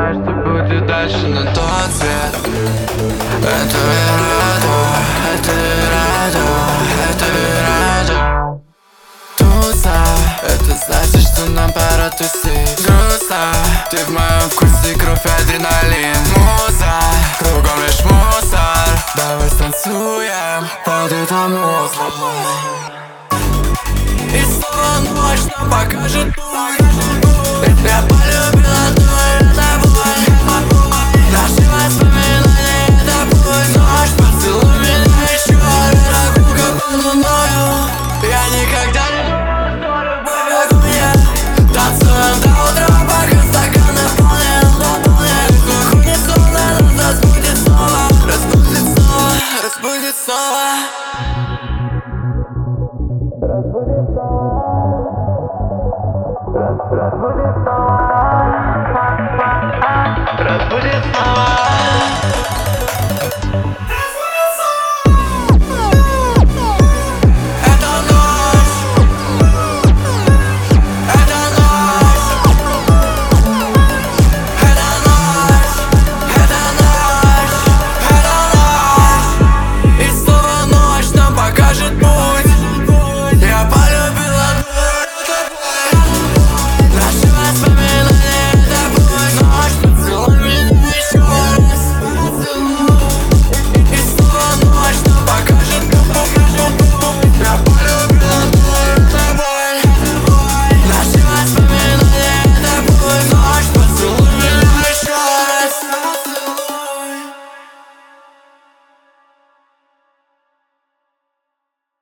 знаешь, что будет дальше, но тот свет это вероятно, это вероятно, это вероятно. Туса, это значит, что нам пора тусить. Грустно, ты в моем вкусе, кровь, адреналин. Муза, кругом лишь мусор. Давай станцуем под это музло. И снова ночь нам покажет путь. Я полюбила твою тобой. Наши воспоминания — это путь. Ночь, поцелуй меня еще раз, как луною. Я никогда не думал, что любовь как мне. Танцуем до утра, пока стакан наполнен. Уходит сон, нас разбудит снова. Разбудит снова, разбудит снова. Разбудит снова. Разбудит снова.